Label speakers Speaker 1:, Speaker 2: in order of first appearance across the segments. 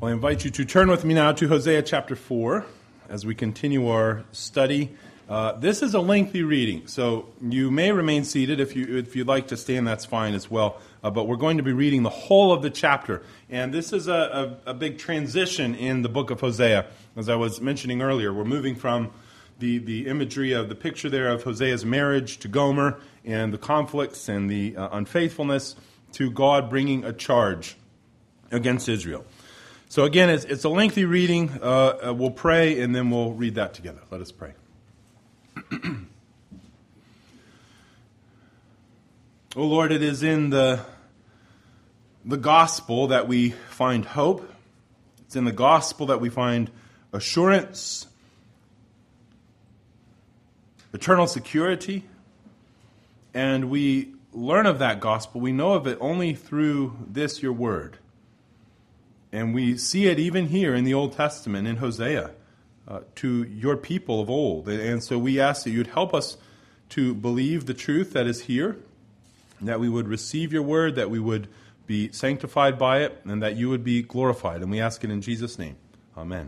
Speaker 1: Well, I invite you to turn with me now to Hosea chapter 4 as we continue our study. This is a lengthy reading, so you may remain seated. If you'd like to stand, that's fine as well. But we're going to be reading the whole of the chapter. And this is a big transition in the book of Hosea. As I was mentioning earlier, we're moving from the imagery of the picture there of Hosea's marriage to Gomer and the conflicts and the unfaithfulness to God bringing a charge against Israel. So again, it's a lengthy reading. We'll pray and then we'll read that together. Let us pray. Oh Lord, it is in the gospel that we find hope. It's in the gospel that we find assurance, eternal security, and we learn of that gospel. We know of it only through this, your word. And we see it even here in the Old Testament, in Hosea, to your people of old. And so we ask that you'd help us to believe the truth that is here, that we would receive your word, that we would be sanctified by it, and that you would be glorified. And we ask it in Jesus' name. Amen.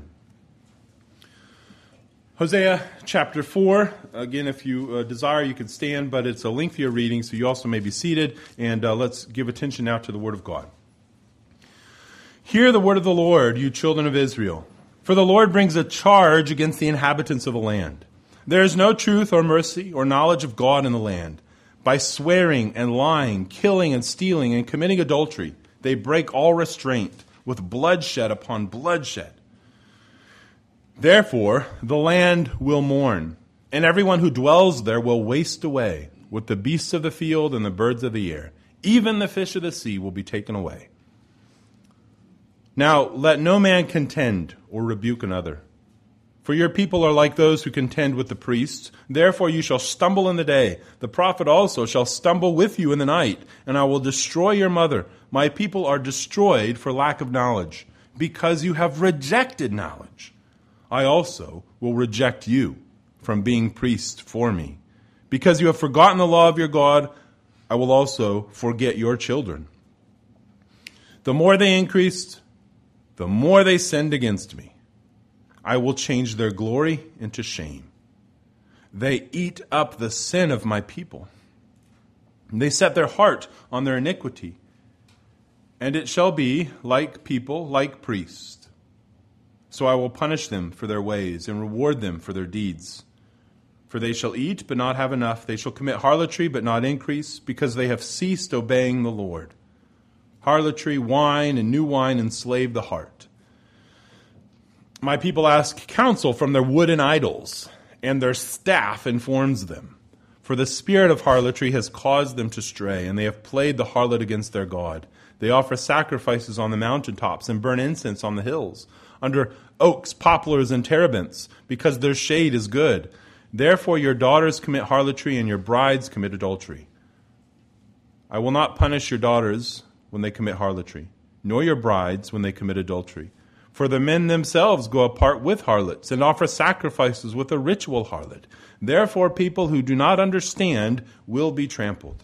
Speaker 1: Hosea chapter 4. Again, if you desire, you can stand, but it's a lengthier reading, so you also may be seated. And let's give attention now to the word of God. Hear the word of the Lord, you children of Israel. For the Lord brings a charge against the inhabitants of the land. There is no truth or mercy or knowledge of God in the land. By swearing and lying, killing and stealing and committing adultery, they break all restraint with bloodshed upon bloodshed. Therefore, the land will mourn, and everyone who dwells there will waste away with the beasts of the field and the birds of the air. Even the fish of the sea will be taken away. Now, let no man contend or rebuke another. For your people are like those who contend with the priests. Therefore you shall stumble in the day. The prophet also shall stumble with you in the night, and I will destroy your mother. My people are destroyed for lack of knowledge, because you have rejected knowledge. I also will reject you from being priest for me. Because you have forgotten the law of your God, I will also forget your children. The more they increased, the more they sinned against me. I will change their glory into shame. They eat up the sin of my people. They set their heart on their iniquity. And it shall be like people, like priests. So I will punish them for their ways and reward them for their deeds. For they shall eat but not have enough. They shall commit harlotry but not increase, because they have ceased obeying the Lord. Harlotry, wine, and new wine enslave the heart. My people ask counsel from their wooden idols, and their staff informs them. For the spirit of harlotry has caused them to stray, and they have played the harlot against their God. They offer sacrifices on the mountaintops and burn incense on the hills, under oaks, poplars, and terebinths, because their shade is good. Therefore your daughters commit harlotry, and your brides commit adultery. I will not punish your daughters when they commit harlotry, nor your brides when they commit adultery. For the men themselves go apart with harlots and offer sacrifices with a ritual harlot. Therefore people who do not understand will be trampled.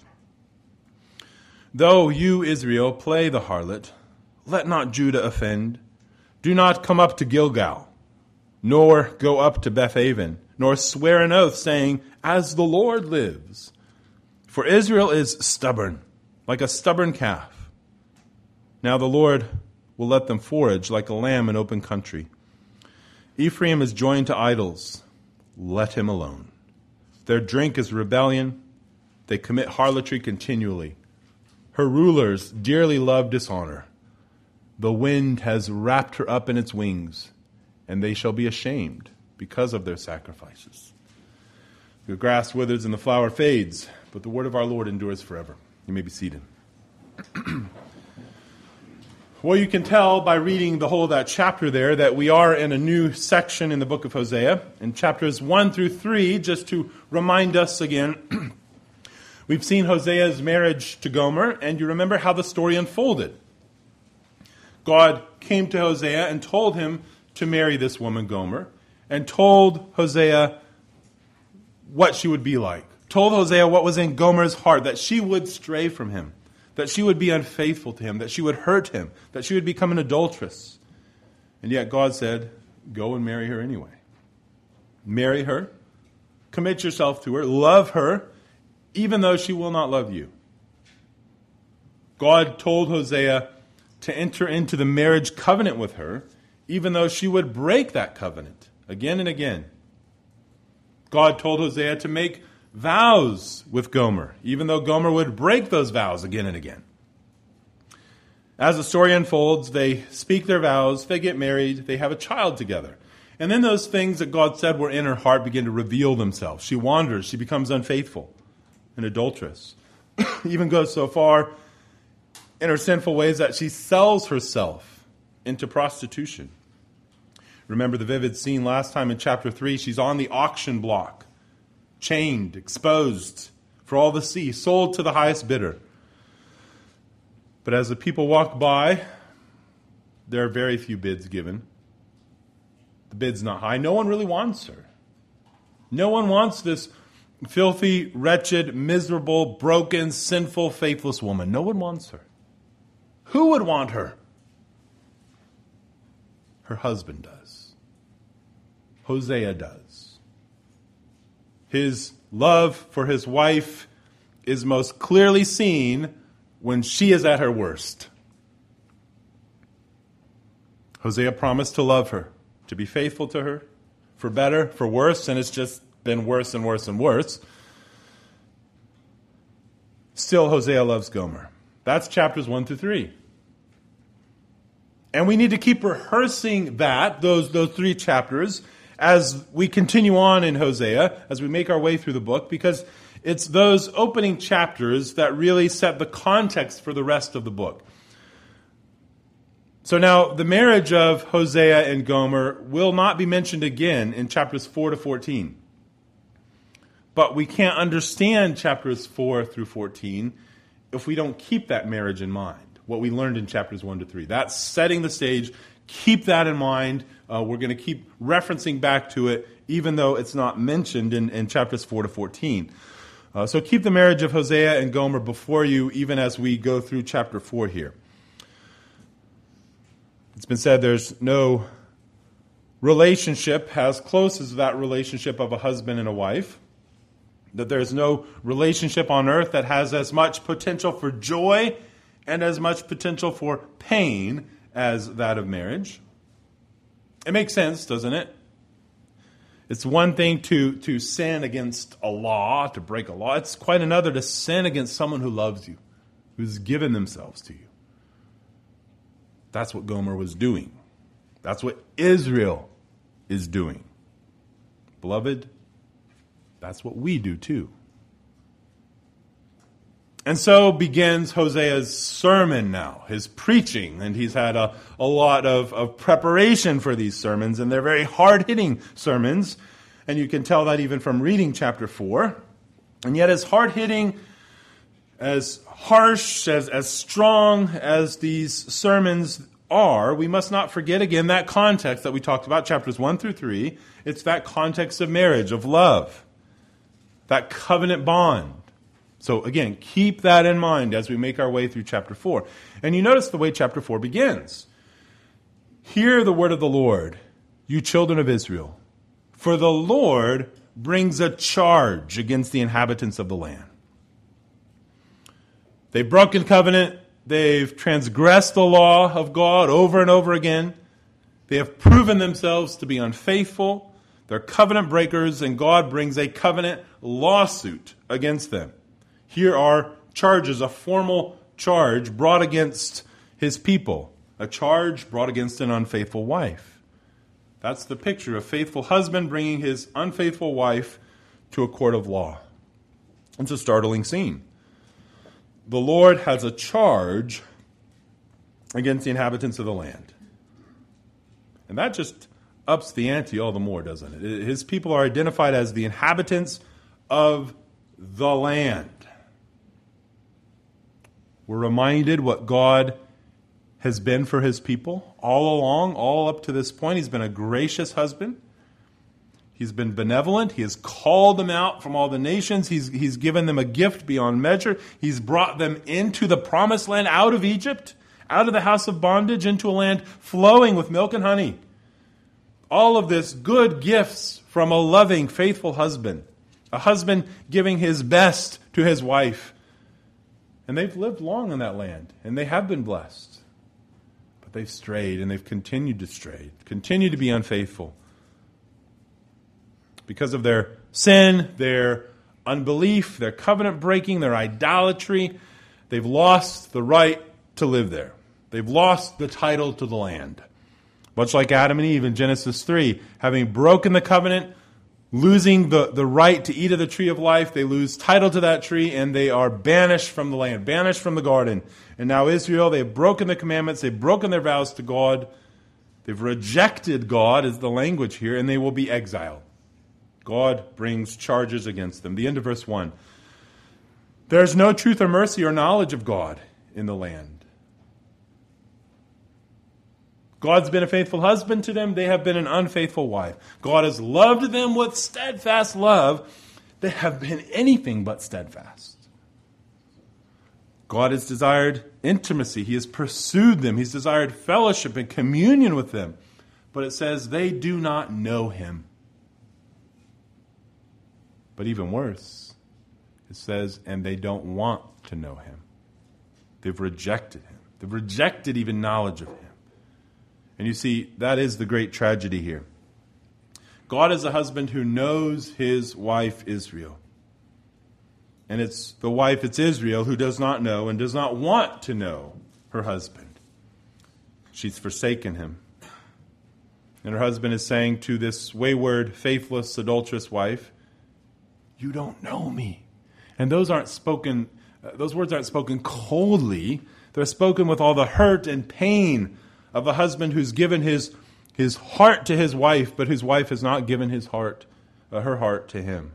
Speaker 1: Though you, Israel, play the harlot, let not Judah offend. Do not come up to Gilgal, nor go up to Bethaven, nor swear an oath, saying, as the Lord lives. For Israel is stubborn, like a stubborn calf. Now the Lord will let them forage like a lamb in open country. Ephraim is joined to idols. Let him alone. Their drink is rebellion. They commit harlotry continually. Her rulers dearly love dishonor. The wind has wrapped her up in its wings, and they shall be ashamed because of their sacrifices. The grass withers and the flower fades, but the word of our Lord endures forever. You may be seated. Well, you can tell by reading the whole of that chapter there that we are in a new section in the book of Hosea. In chapters 1 through 3, just to remind us again, we've seen Hosea's marriage to Gomer, and you remember how the story unfolded. God came to Hosea and told him to marry this woman, Gomer, and told Hosea what she would be like. Told Hosea what was in Gomer's heart, that she would stray from him, that she would be unfaithful to him, that she would hurt him, that she would become an adulteress. And yet God said, go and marry her anyway. Marry her, commit yourself to her, love her, even though she will not love you. God told Hosea to enter into the marriage covenant with her, even though she would break that covenant again and again. God told Hosea to make vows with Gomer, even though Gomer would break those vows again and again. As the story unfolds, they speak their vows, they get married, they have a child together. And then those things that God said were in her heart begin to reveal themselves. She wanders, she becomes unfaithful and adulterous. Even goes so far in her sinful ways that she sells herself into prostitution. Remember the vivid scene last time in chapter 3. She's on the auction block, chained, exposed for all to see, sold to the highest bidder. But as the people walk by, there are very few bids given. The bid's not high. No one really wants her. No one wants this filthy, wretched, miserable, broken, sinful, faithless woman. No one wants her. Who would want her? Her husband does. Hosea does. His love for his wife is most clearly seen when she is at her worst. Hosea promised to love her, to be faithful to her, for better, for worse, and it's just been worse and worse and worse. Still, Hosea loves Gomer. That's chapters 1 through 3. And we need to keep rehearsing those 3 chapters, as we continue on in Hosea, as we make our way through the book, because it's those opening chapters that really set the context for the rest of the book. So now, the marriage of Hosea and Gomer will not be mentioned again in chapters 4 to 14. But we can't understand chapters 4 through 14 if we don't keep that marriage in mind, what we learned in chapters 1 to 3. That's setting the stage. Keep that in mind. We're going to keep referencing back to it, even though it's not mentioned in chapters 4 to 14. So keep the marriage of Hosea and Gomer before you, even as we go through chapter 4 here. It's been said there's no relationship as close as that relationship of a husband and a wife, that there's no relationship on earth that has as much potential for joy and as much potential for pain as that of marriage. It makes sense, doesn't it? It's one thing to sin against a law, to break a law. It's quite another to sin against someone who loves you, who's given themselves to you. That's what Gomer was doing. That's what Israel is doing. Beloved, that's what we do too. And so begins Hosea's sermon now, his preaching. And he's had a lot of preparation for these sermons, and they're very hard-hitting sermons. And you can tell that even from reading chapter 4. And yet as hard-hitting, as harsh, as strong as these sermons are, we must not forget again that context that we talked about, chapters 1 through 3. It's that context of marriage, of love, that covenant bond. So again, keep that in mind as we make our way through chapter 4. And you notice the way chapter 4 begins. Hear the word of the Lord, you children of Israel. For the Lord brings a charge against the inhabitants of the land. They've broken covenant. They've transgressed the law of God over and over again. They have proven themselves to be unfaithful. They're covenant breakers, and God brings a covenant lawsuit against them. Here are charges, a formal charge brought against his people, a charge brought against an unfaithful wife. That's the picture, a faithful husband bringing his unfaithful wife to a court of law. It's a startling scene. The Lord has a charge against the inhabitants of the land. And that just ups the ante all the more, doesn't it? His people are identified as the inhabitants of the land. We're reminded what God has been for his people all along, all up to this point. He's been a gracious husband. He's been benevolent. He has called them out from all the nations. He's given them a gift beyond measure. He's brought them into the promised land, out of Egypt, out of the house of bondage into a land flowing with milk and honey. All of this good gifts from a loving, faithful husband. A husband giving his best to his wife. And they've lived long in that land, and they have been blessed. But they've strayed, and they've continued to stray, continue to be unfaithful. Because of their sin, their unbelief, their covenant breaking, their idolatry, they've lost the right to live there. They've lost the title to the land. Much like Adam and Eve in Genesis 3, having broken the covenant, losing the right to eat of the tree of life, they lose title to that tree, and they are banished from the land, banished from the garden. And now Israel, they've broken the commandments, they've broken their vows to God, they've rejected God, is the language here, and they will be exiled. God brings charges against them. The end of verse 1. There's no truth or mercy or knowledge of God in the land. God's been a faithful husband to them. They have been an unfaithful wife. God has loved them with steadfast love. They have been anything but steadfast. God has desired intimacy. He has pursued them. He's desired fellowship and communion with them. But it says they do not know him. But even worse, it says, and they don't want to know him. They've rejected him. They've rejected even knowledge of him. And you see, that is the great tragedy here. God is a husband who knows his wife Israel. And it's the wife, it's Israel, who does not know and does not want to know her husband. She's forsaken him. And her husband is saying to this wayward, faithless, adulterous wife, "You don't know me." And those words aren't spoken coldly. They're spoken with all the hurt and pain of a husband who's given his heart to his wife, but his wife has not given her heart to him.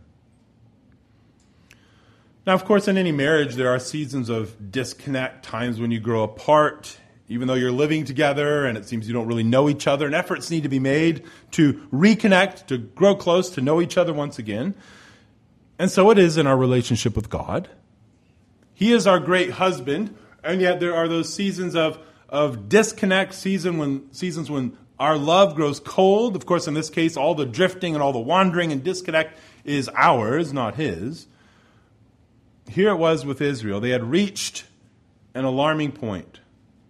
Speaker 1: Now, of course, in any marriage, there are seasons of disconnect, times when you grow apart, even though you're living together and it seems you don't really know each other, and efforts need to be made to reconnect, to grow close, to know each other once again. And so it is in our relationship with God. He is our great husband, and yet there are those seasons of disconnect, seasons when our love grows cold. Of course, in this case, all the drifting and all the wandering and disconnect is ours, not his. Here it was with Israel. They had reached an alarming point.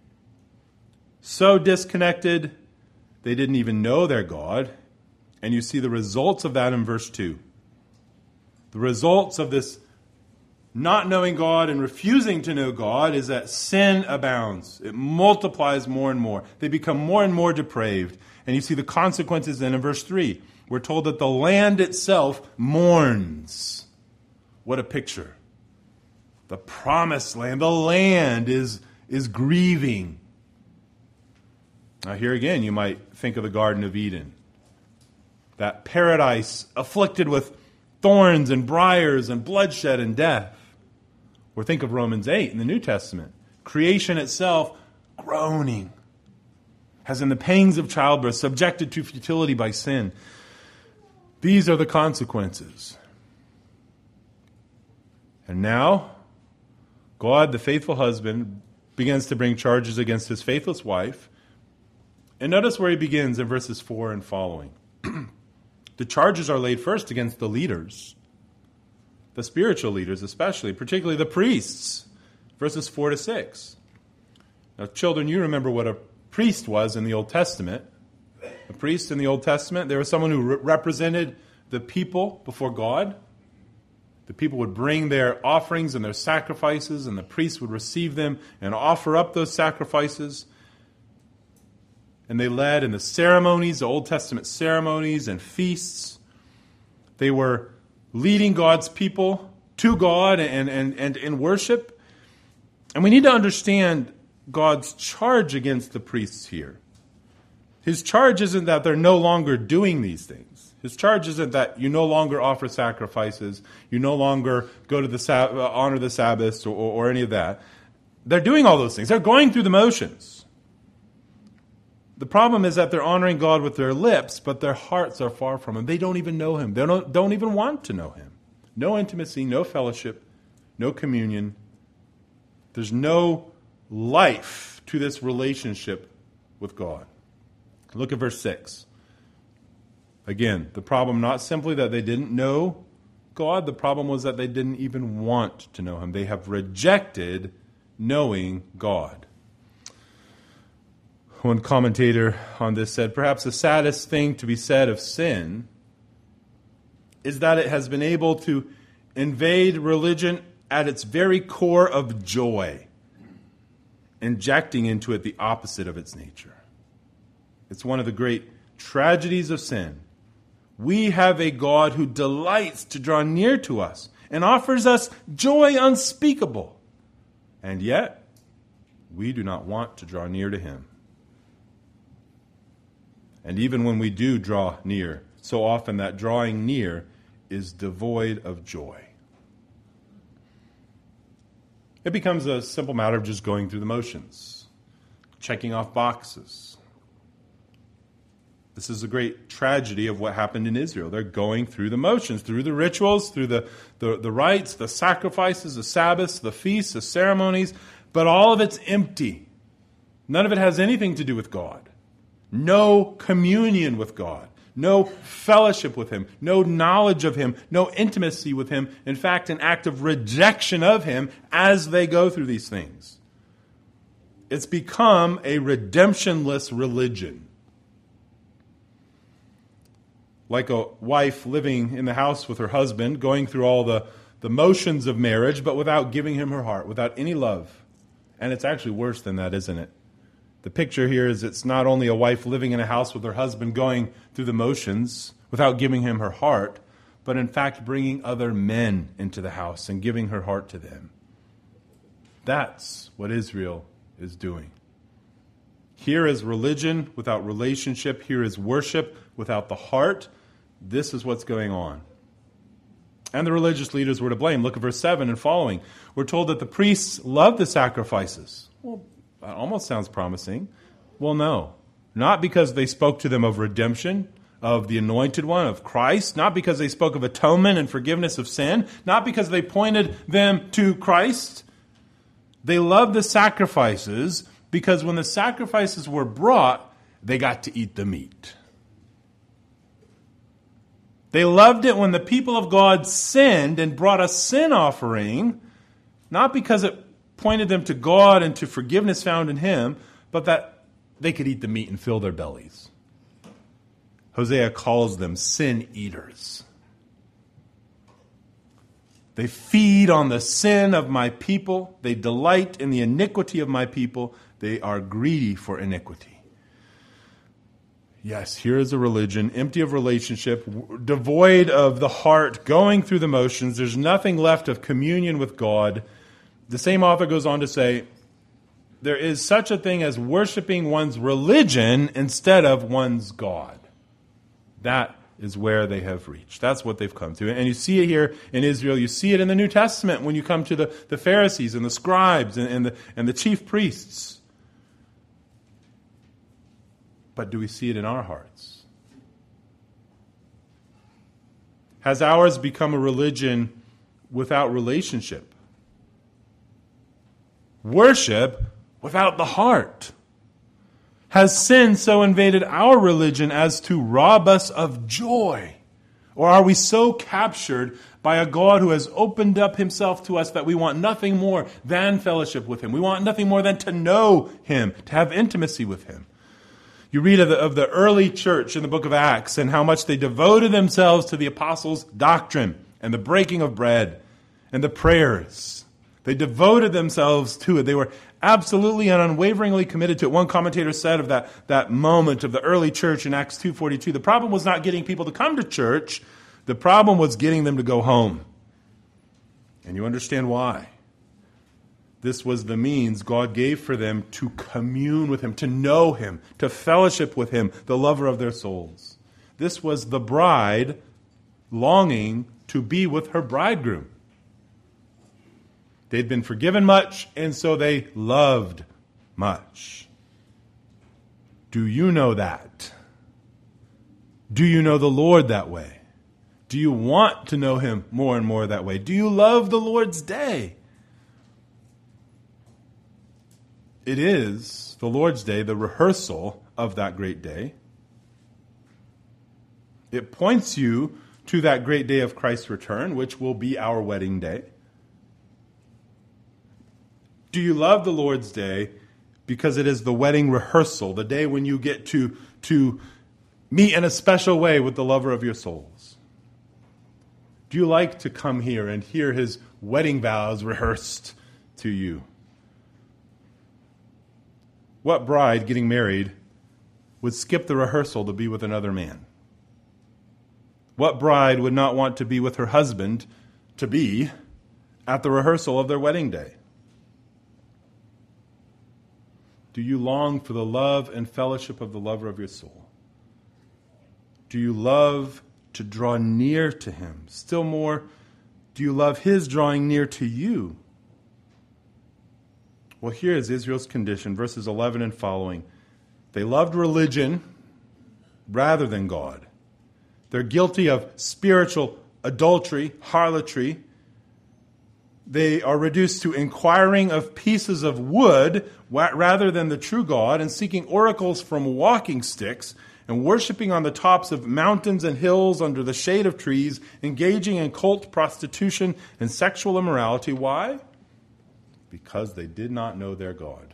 Speaker 1: So disconnected, they didn't even know their God. And you see the results of that in verse 2. The results of this not knowing God and refusing to know God is that sin abounds. It multiplies more and more. They become more and more depraved. And you see the consequences then in verse 3. We're told that the land itself mourns. What a picture. The promised land, the land is grieving. Now here again, you might think of the Garden of Eden. That paradise afflicted with thorns and briars and bloodshed and death. Or think of Romans 8 in the New Testament. Creation itself groaning, as in the pangs of childbirth, subjected to futility by sin. These are the consequences. And now, God, the faithful husband, begins to bring charges against his faithless wife. And notice where he begins in verses 4 and following. The charges are laid first against the leaders. The spiritual leaders especially, particularly the priests. Verses 4 to 6. Now, children, you remember what a priest was in the Old Testament. A priest in the Old Testament, there was someone who represented the people before God. The people would bring their offerings and their sacrifices, and the priest would receive them and offer up those sacrifices. And they led in the ceremonies, the Old Testament ceremonies and feasts. They were leading God's people to God and in worship. And we need to understand God's charge against the priests here. His charge isn't that they're no longer doing these things. His charge isn't that you no longer offer sacrifices, you no longer go to honor the Sabbaths or any of that. They're doing all those things. They're going through the motions. The problem is that they're honoring God with their lips, but their hearts are far from him. They don't even know him. They don't even want to know him. No intimacy, no fellowship, no communion. There's no life to this relationship with God. Look at verse 6. Again, the problem not simply that they didn't know God, the problem was that they didn't even want to know him. They have rejected knowing God. One commentator on this said, perhaps the saddest thing to be said of sin is that it has been able to invade religion at its very core of joy, injecting into it the opposite of its nature. It's one of the great tragedies of sin. We have a God who delights to draw near to us and offers us joy unspeakable. And yet, we do not want to draw near to him. And even when we do draw near, so often that drawing near is devoid of joy. It becomes a simple matter of just going through the motions, checking off boxes. This is a great tragedy of what happened in Israel. They're going through the motions, through the rituals, through the rites, the sacrifices, the Sabbaths, the feasts, the ceremonies, but all of it's empty. None of it has anything to do with God. No communion with God. No fellowship with him. No knowledge of him. No intimacy with him. In fact, an act of rejection of him as they go through these things. It's become a redemptionless religion. Like a wife living in the house with her husband, going through all the motions of marriage, but without giving him her heart, without any love. And it's actually worse than that, isn't it? The picture here is it's not only a wife living in a house with her husband going through the motions without giving him her heart, but in fact bringing other men into the house and giving her heart to them. That's what Israel is doing. Here is religion without relationship. Here is worship without the heart. This is what's going on. And the religious leaders were to blame. Look at verse 7 and following. We're told that the priests loved the sacrifices. Well, that almost sounds promising. Well, no. Not because they spoke to them of redemption, of the Anointed One, of Christ. Not because they spoke of atonement and forgiveness of sin. Not because they pointed them to Christ. They loved the sacrifices because when the sacrifices were brought, they got to eat the meat. They loved it when the people of God sinned and brought a sin offering, not because it pointed them to God and to forgiveness found in him, but that they could eat the meat and fill their bellies. Hosea calls them sin eaters. They feed on the sin of my people. They delight in the iniquity of my people. They are greedy for iniquity. Yes, here is a religion empty of relationship, devoid of the heart, going through the motions. There's nothing left of communion with God. The same author goes on to say, there is such a thing as worshiping one's religion instead of one's God. That is where they have reached. That's what they've come to. And you see it here in Israel. You see it in the New Testament when you come to the Pharisees and the scribes and the chief priests. But do we see it in our hearts? Has ours become a religion without relationship? Worship without the heart? Has sin so invaded our religion as to rob us of joy? Or are we so captured by a God who has opened up himself to us that we want nothing more than fellowship with him? We want nothing more than to know him, to have intimacy with him. You read of the early church in the book of Acts and how much they devoted themselves to the apostles' doctrine and the breaking of bread and the prayers. They devoted themselves to it. They were absolutely and unwaveringly committed to it. One commentator said of that moment of the early church in Acts 2:42, the problem was not getting people to come to church. The problem was getting them to go home. And you understand why. This was the means God gave for them to commune with him, to know him, to fellowship with him, the lover of their souls. This was the bride longing to be with her bridegroom. They'd been forgiven much, and so they loved much. Do you know that? Do you know the Lord that way? Do you want to know him more and more that way? Do you love the Lord's day? it is, the Lord's Day, the rehearsal of that great day. It points you to that great day of Christ's return, which will be our wedding day. Do you love the Lord's Day because it is the wedding rehearsal, the day when you get to meet in a special way with the lover of your souls? Do you like to come here and hear his wedding vows rehearsed to you? What bride getting married would skip the rehearsal to be with another man? What bride would not want to be with her husband to be at the rehearsal of their wedding day? Do you long for the love and fellowship of the lover of your soul? Do you love to draw near to him? Still more, do you love his drawing near to you? Well, here is Israel's condition, verses 11 and following. They loved religion rather than God. They're guilty of spiritual adultery, harlotry. They are reduced to inquiring of pieces of wood rather than the true God, and seeking oracles from walking sticks, and worshiping on the tops of mountains and hills under the shade of trees, engaging in cult prostitution and sexual immorality. Why? Because they did not know their God.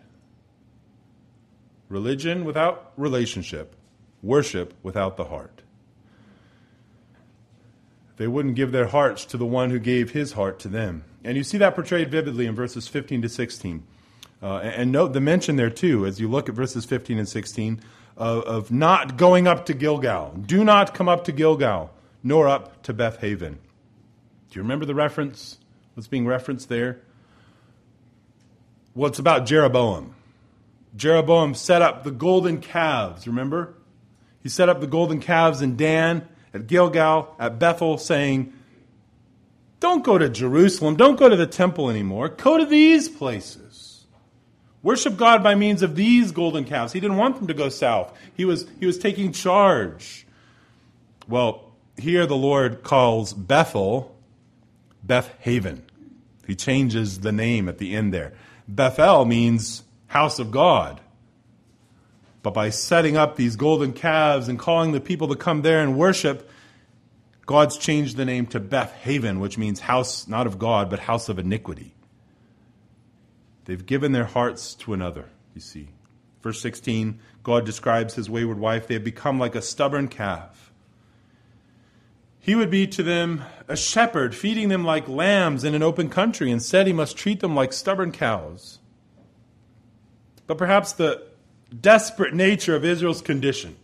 Speaker 1: Religion without relationship, worship without the heart. They wouldn't give their hearts to the one who gave his heart to them. And you see that portrayed vividly in verses 15 to 16. And note the mention there too, as you look at verses 15 and 16, of not going up to Gilgal. Do not come up to Gilgal, nor up to Beth Haven. Do you remember the reference? What's being referenced there? Well, it's about Jeroboam. Jeroboam set up the golden calves, remember? He set up the golden calves in Dan, at Gilgal, at Bethel, saying, don't go to Jerusalem, don't go to the temple anymore, go to these places. Worship God by means of these golden calves. He didn't want them to go south. He was taking charge. Well, here the Lord calls Bethel Beth Haven. He changes the name at the end there. Bethel means house of God. But by setting up these golden calves and calling the people to come there and worship, God's changed the name to Beth Haven, which means house not of God, but house of iniquity. They've given their hearts to another, you see. Verse 16, God describes his wayward wife. They have become like a stubborn calf. He would be to them a shepherd, feeding them like lambs in an open country, and said he must treat them like stubborn cows. But perhaps the desperate nature of Israel's condition,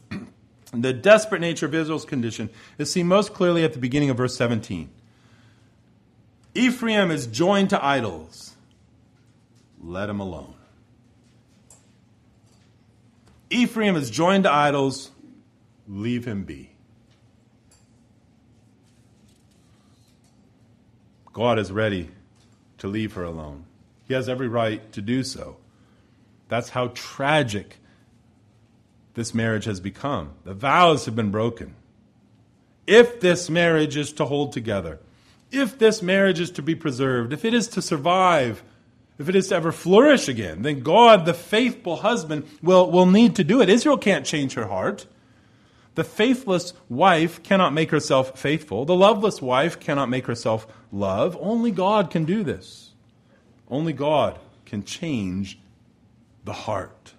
Speaker 1: is seen most clearly at the beginning of verse 17. Ephraim is joined to idols. Let him alone. Ephraim is joined to idols. Leave him be. God is ready to leave her alone. He has every right to do so. That's how tragic this marriage has become. The vows have been broken. If this marriage is to hold together, if this marriage is to be preserved, if it is to survive, if it is to ever flourish again, then God, the faithful husband, will need to do it. Israel can't change her heart. The faithless wife cannot make herself faithful. The loveless wife cannot make herself love. Only God can do this. Only God can change the heart.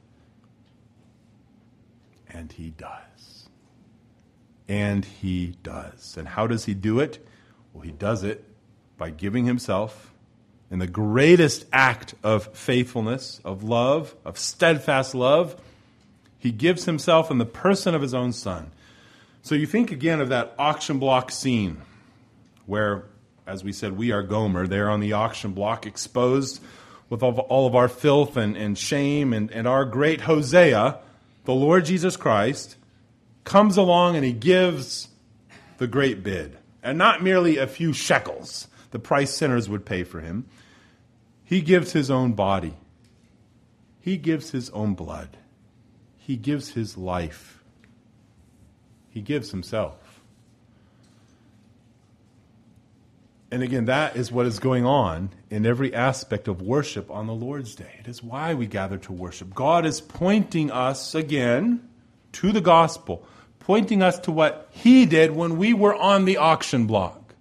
Speaker 1: And he does. And he does. And how does he do it? Well, he does it by giving himself in the greatest act of faithfulness, of love, of steadfast love. He gives himself in the person of his own Son. So you think again of that auction block scene where, as we said, we are Gomer there on the auction block, exposed with all of our filth and shame, and our great Hosea, the Lord Jesus Christ, comes along and he gives the great bid. And not merely a few shekels, the price sinners would pay for him. He gives his own body. He gives his own blood. He gives his life. He gives himself. And again, that is what is going on in every aspect of worship on the Lord's Day. It is why we gather to worship. God is pointing us again to the gospel, pointing us to what He did when we were on the auction block.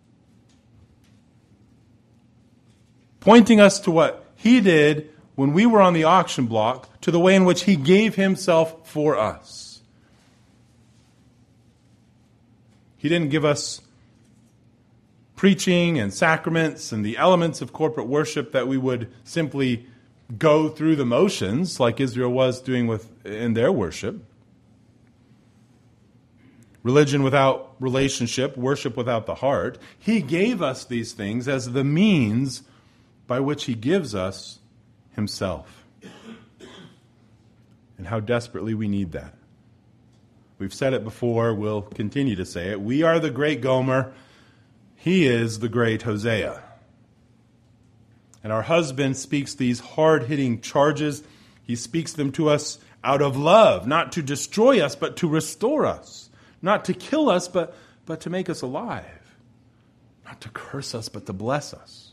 Speaker 1: Pointing us to what He did when we were on the auction block, to the way in which He gave Himself for us. He didn't give us preaching and sacraments and the elements of corporate worship that we would simply go through the motions like Israel was doing in their worship. Religion without relationship, worship without the heart. He gave us these things as the means by which He gives us Himself. And how desperately we need that. We've said it before, we'll continue to say it. We are the great Gomer. He is the great Hosea. And our husband speaks these hard-hitting charges. He speaks them to us out of love, not to destroy us, but to restore us. Not to kill us, but to make us alive. Not to curse us, but to bless us.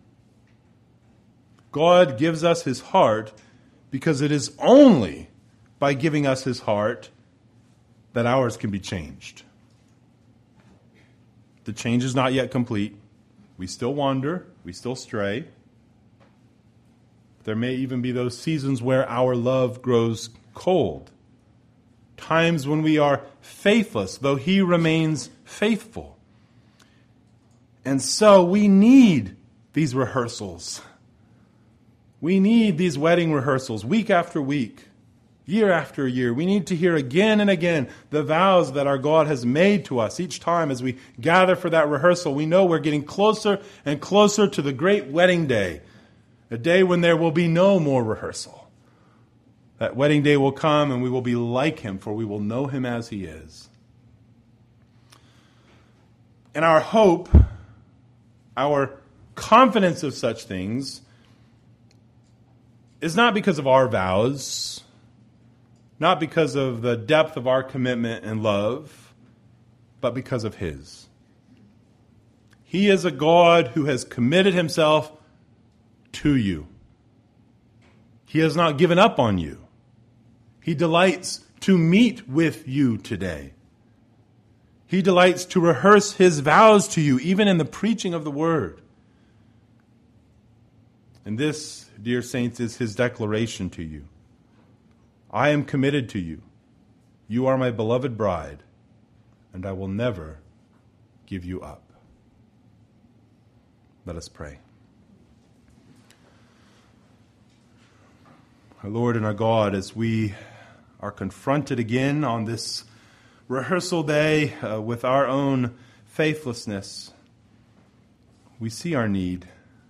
Speaker 1: God gives us His heart because it is only by giving us His heart that ours can be changed. The change is not yet complete. We still wander. We still stray. There may even be those seasons where our love grows cold. Times when we are faithless, though He remains faithful. And so we need these rehearsals. We need these wedding rehearsals week after week. Year after year, we need to hear again and again the vows that our God has made to us. Each time as we gather for that rehearsal, we know we're getting closer and closer to the great wedding day, a day when there will be no more rehearsal. That wedding day will come and we will be like Him, for we will know Him as He is. And our hope, our confidence of such things, is not because of our vows, not because of the depth of our commitment and love, but because of His. He is a God who has committed Himself to you. He has not given up on you. He delights to meet with you today. He delights to rehearse His vows to you, even in the preaching of the Word. And this, dear saints, is His declaration to you. I am committed to you. You are my beloved bride, and I will never give you up. Let us pray. Our Lord and our God, as we are confronted again on this rehearsal day with our own faithlessness, we see our need.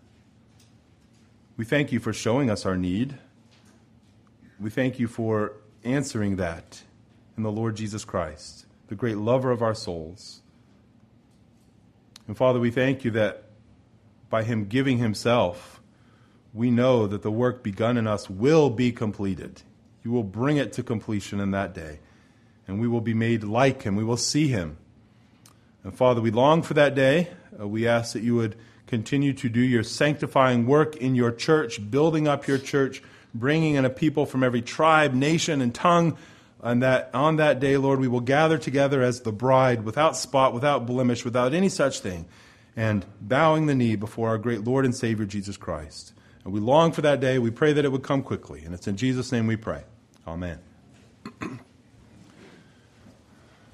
Speaker 1: We thank You for showing us our need. We thank You for answering that in the Lord Jesus Christ, the great lover of our souls. And Father, we thank You that by Him giving Himself, we know that the work begun in us will be completed. You will bring it to completion in that day, and we will be made like Him. We will see Him. And Father, we long for that day. We ask that You would continue to do Your sanctifying work in Your church, building up Your church, bringing in a people from every tribe, nation, and tongue, and that on that day, Lord, we will gather together as the bride, without spot, without blemish, without any such thing, and bowing the knee before our great Lord and Savior, Jesus Christ. And we long for that day. We pray that it would come quickly. And it's in Jesus' name we pray. Amen.